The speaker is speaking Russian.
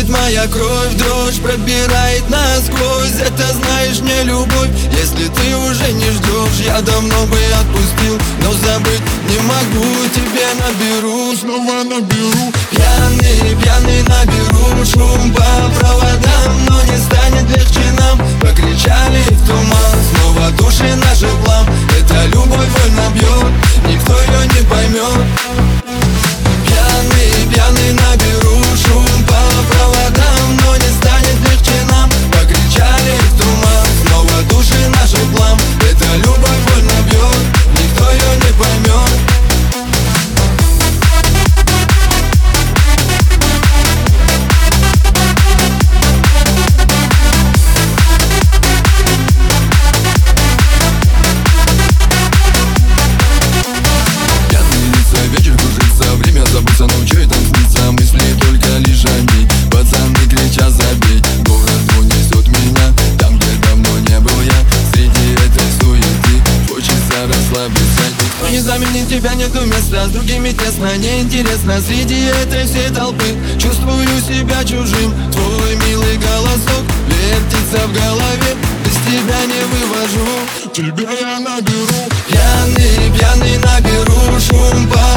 Бушует моя кровь, дрожь пробирает насквозь. Это, знаешь, не любовь. Если ты уже не ждешь, я давно бы отпустил, но забыть не могу. Тебе наберу, снова наберу. Пьяный, пьяный наберу шум по проводам, но не станет легче нам. Покричали в туман, снова души наши в плам. Эта любовь больно бьет, никто ее не поймет. Пьяный, пьяный наберу шум по проводам, но не станет легче нам. Покричали в туман, снова души наши в плам. Эта любовь больно бьет, никто ее не поймет. Забыться, но чё там снится, мысли только лишь о ней. Пацаны кричат забей, город унесет меня там, где давно не был я. Среди этой суеты хочется расслабиться. Никто не заменит тебя, нету места, с другими тесно, неинтересно. Среди этой всей толпы чувствую себя чужим. Твой милый голосок вертится в голове, без тебя не вывожу. Тебя я наберу. Пьяный, пьяный наберу шум по